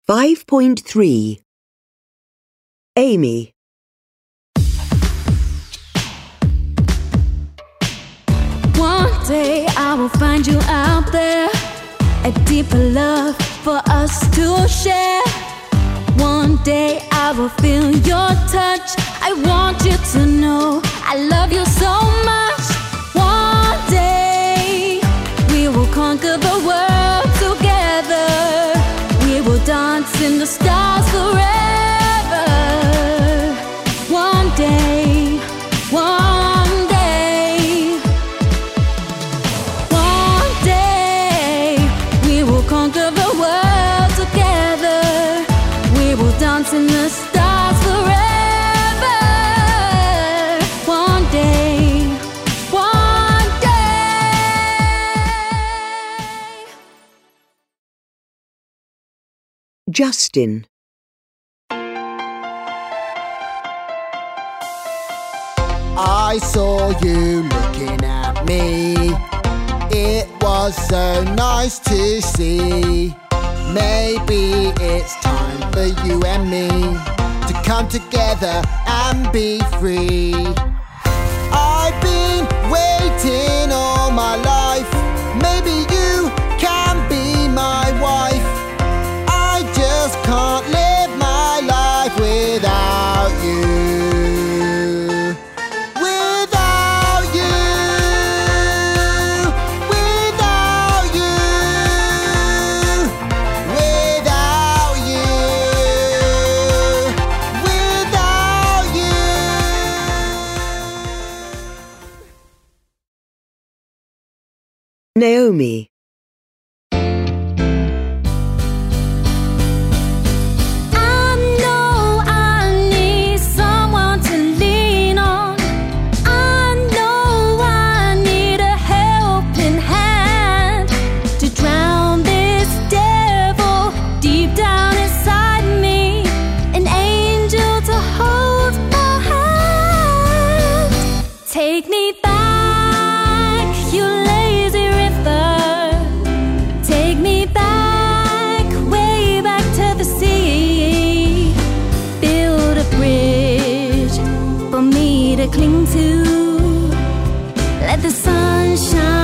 5.3 Amy. One day I will find you out there, a deeper love for us to share. One day I will feel your touch. I want you to know I love you so much. One day we will conquer the world together. We will dance in the stars forever. One day, one day, one day we will conquer the world together. We will dance in the stars forever. One day, one day. Justin. I saw you looking at me. It was so nice to see. Maybe it's time for you and me to come together and be free. I've been waiting all my life. Maybe you can be my wife. I just can't live my life without you. Naomi. Take me back, you lazy river. Take me back, way back to the sea. Build a bridge for me to cling to. Let the sun shine